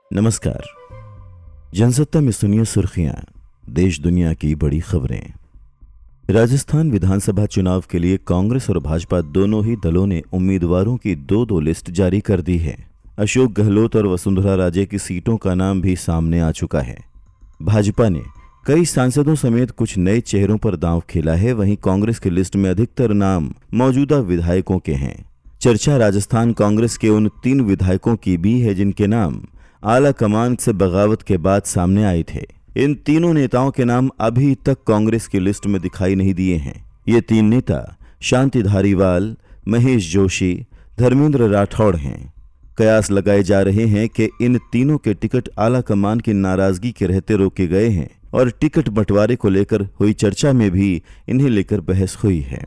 नमस्कार। जनसत्ता में सुनिए सुर्खियां, देश दुनिया की बड़ी खबरें। राजस्थान विधानसभा चुनाव के लिए कांग्रेस और भाजपा दोनों ही दलों ने उम्मीदवारों की दो लिस्ट जारी कर दी है। अशोक गहलोत और वसुंधरा राजे की सीटों का नाम भी सामने आ चुका है। भाजपा ने कई सांसदों समेत कुछ नए चेहरों पर दांव खेला है, वहीं कांग्रेस की लिस्ट में अधिकतर नाम मौजूदा विधायकों के हैं। चर्चा राजस्थान कांग्रेस के उन 3 विधायकों की भी है जिनके नाम आला कमान से बगावत के बाद सामने आए थे। इन तीनों नेताओं के नाम अभी तक कांग्रेस की लिस्ट में दिखाई नहीं दिए हैं। ये 3 नेता शांति धारीवाल, महेश जोशी, धर्मेंद्र राठौड़ हैं। कयास लगाए जा रहे हैं कि इन तीनों के टिकट आला कमान की नाराजगी के रहते रोके गए हैं और टिकट बंटवारे को लेकर हुई चर्चा में भी इन्हें लेकर बहस हुई है।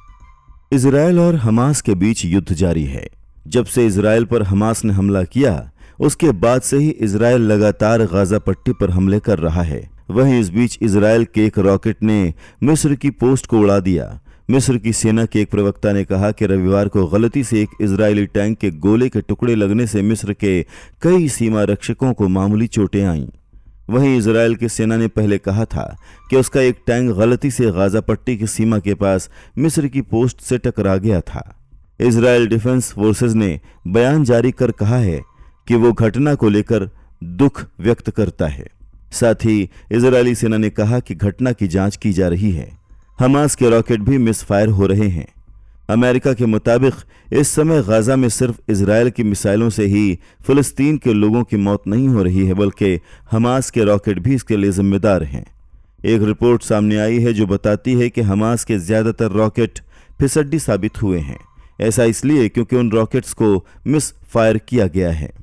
इजरायल और हमास के बीच युद्ध जारी है। जब से इजरायल पर हमास ने हमला किया, उसके बाद से ही इजरायल लगातार गाजा पट्टी पर हमले कर रहा है। वहीं इस बीच इजरायल के एक रॉकेट ने मिस्र की पोस्ट को उड़ा दिया। मिस्र की सेना के एक प्रवक्ता ने कहा कि रविवार को गलती से एक इजरायली टैंक के गोले के टुकड़े लगने से मिस्र के कई सीमा रक्षकों को मामूली चोटें आईं। वहीं इजरायल की सेना ने पहले कहा था कि उसका एक टैंक गलती से गाजा पट्टी की सीमा के पास मिस्र की पोस्ट से टकरा गया था। इजरायल डिफेंस फोर्सेज ने बयान जारी कर कहा है कि वो घटना को लेकर दुख व्यक्त करता है। साथ ही इजरायली सेना ने कहा कि घटना की जांच की जा रही है। हमास के रॉकेट भी मिसफायर हो रहे हैं। अमेरिका के मुताबिक इस समय गाजा में सिर्फ इजरायल की मिसाइलों से ही फिलिस्तीन के लोगों की मौत नहीं हो रही है, बल्कि हमास के रॉकेट भी इसके लिए जिम्मेदार हैं। एक रिपोर्ट सामने आई है जो बताती है कि हमास के ज्यादातर रॉकेट फिसड्डी साबित हुए हैं। ऐसा इसलिए क्योंकि उन रॉकेट्स को मिस फायर किया गया है।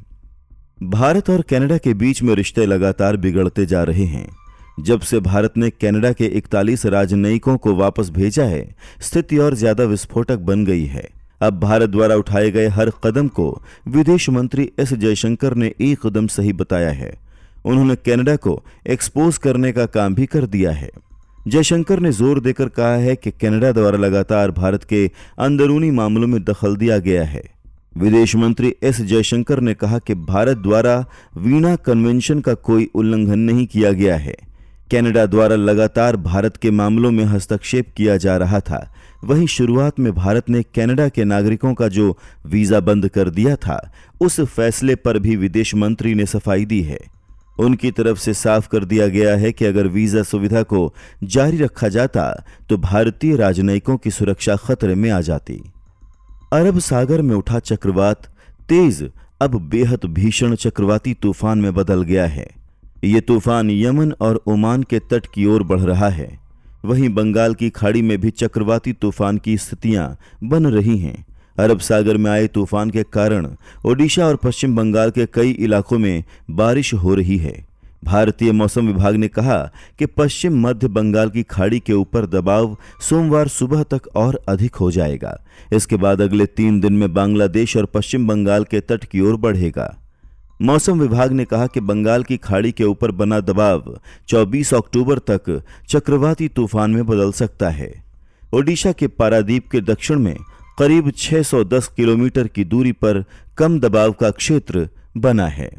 भारत और कनाडा के बीच में रिश्ते लगातार बिगड़ते जा रहे हैं। जब से भारत ने कनाडा के 41 राजनयिकों को वापस भेजा है, स्थिति और ज्यादा विस्फोटक बन गई है। अब भारत द्वारा उठाए गए हर कदम को विदेश मंत्री एस जयशंकर ने एक कदम सही बताया है। उन्होंने कनाडा को एक्सपोज करने का काम भी कर दिया है। जयशंकर ने जोर देकर कहा है कि कनाडा द्वारा लगातार भारत के अंदरूनी मामलों में दखल दिया गया है। विदेश मंत्री एस जयशंकर ने कहा कि भारत द्वारा वीना कन्वेंशन का कोई उल्लंघन नहीं किया गया है। कनाडा द्वारा लगातार भारत के मामलों में हस्तक्षेप किया जा रहा था। वहीं शुरुआत में भारत ने कनाडा के नागरिकों का जो वीजा बंद कर दिया था, उस फैसले पर भी विदेश मंत्री ने सफाई दी है। उनकी तरफ से साफ कर दिया गया है कि अगर वीजा सुविधा को जारी रखा जाता तो भारतीय राजनयिकों की सुरक्षा खतरे में आ जाती। अरब सागर में उठा चक्रवात तेज अब बेहद भीषण चक्रवाती तूफान में बदल गया है। ये तूफान यमन और ओमान के तट की ओर बढ़ रहा है। वहीं बंगाल की खाड़ी में भी चक्रवाती तूफान की स्थितियां बन रही हैं। अरब सागर में आए तूफान के कारण ओडिशा और पश्चिम बंगाल के कई इलाकों में बारिश हो रही है। भारतीय मौसम विभाग ने कहा कि पश्चिम मध्य बंगाल की खाड़ी के ऊपर दबाव सोमवार सुबह तक और अधिक हो जाएगा। इसके बाद अगले 3 दिन में बांग्लादेश और पश्चिम बंगाल के तट की ओर बढ़ेगा। मौसम विभाग ने कहा कि बंगाल की खाड़ी के ऊपर बना दबाव 24 अक्टूबर तक चक्रवाती तूफान में बदल सकता है। ओडिशा के पारादीप के दक्षिण में करीब 610 किलोमीटर की दूरी पर कम दबाव का क्षेत्र बना है।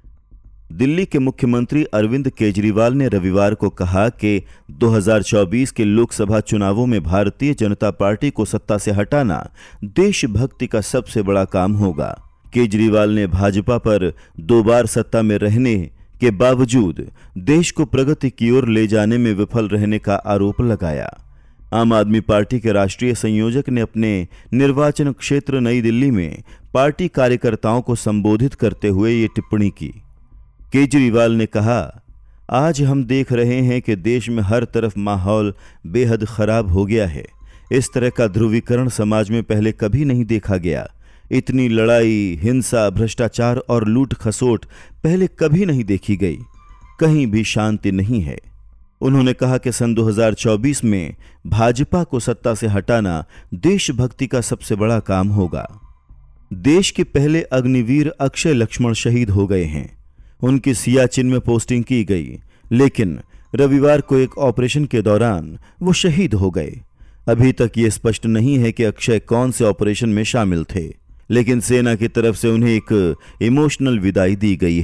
दिल्ली के मुख्यमंत्री अरविंद केजरीवाल ने रविवार को कहा कि 2024 के लोकसभा चुनावों में भारतीय जनता पार्टी को सत्ता से हटाना देशभक्ति का सबसे बड़ा काम होगा। केजरीवाल ने भाजपा पर 2 बार सत्ता में रहने के बावजूद देश को प्रगति की ओर ले जाने में विफल रहने का आरोप लगाया। आम आदमी पार्टी के राष्ट्रीय संयोजक ने अपने निर्वाचन क्षेत्र नई दिल्ली में पार्टी कार्यकर्ताओं को संबोधित करते हुए ये टिप्पणी की। केजरीवाल ने कहा, आज हम देख रहे हैं कि देश में हर तरफ माहौल बेहद खराब हो गया है। इस तरह का ध्रुवीकरण समाज में पहले कभी नहीं देखा गया। इतनी लड़ाई, हिंसा, भ्रष्टाचार और लूट खसोट पहले कभी नहीं देखी गई। कहीं भी शांति नहीं है। उन्होंने कहा कि सन 2024 में भाजपा को सत्ता से हटाना देशभक्ति का सबसे बड़ा काम होगा। देश के पहले अग्निवीर अक्षय लक्ष्मण शहीद हो गए हैं। उनकी सियाचिन में पोस्टिंग की गई, लेकिन रविवार को एक ऑपरेशन के दौरान वो शहीद हो गए। अभी तक ये स्पष्ट नहीं है कि अक्षय कौन से ऑपरेशन में शामिल थे, लेकिन सेना की तरफ से उन्हें एक इमोशनल विदाई दी गई है।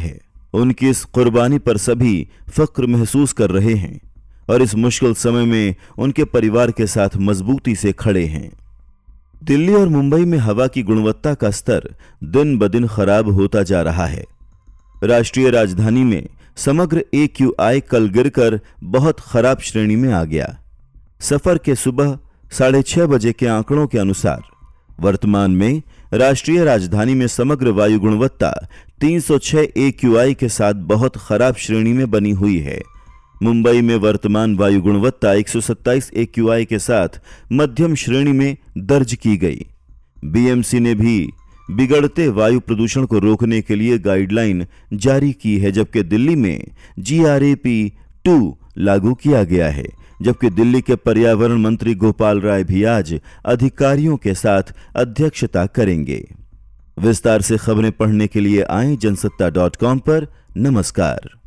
उनकी इस कुर्बानी पर सभी फख्र महसूस कर रहे हैं और इस मुश्किल समय में उनके परिवार के साथ मजबूती से खड़े हैं। दिल्ली और मुंबई में हवा की गुणवत्ता का स्तर दिन ब दिन खराब होता जा रहा है। राष्ट्रीय राजधानी में समग्र AQI कल गिरकर बहुत खराब श्रेणी में आ गया। सफर के सुबह 6:30 बजे के आंकड़ों के अनुसार वर्तमान में राष्ट्रीय राजधानी में समग्र वायु गुणवत्ता 306 AQI के साथ बहुत खराब श्रेणी में बनी हुई है। मुंबई में वर्तमान वायु गुणवत्ता 127 AQI के साथ मध्यम श्रेणी में दर्ज की गई। BMC ने भी बिगड़ते वायु प्रदूषण को रोकने के लिए गाइडलाइन जारी की है, जबकि दिल्ली में GRAP-2 लागू किया गया है। जबकि दिल्ली के पर्यावरण मंत्री गोपाल राय भी आज अधिकारियों के साथ अध्यक्षता करेंगे। विस्तार से खबरें पढ़ने के लिए आएं जनसत्ता.com पर। नमस्कार।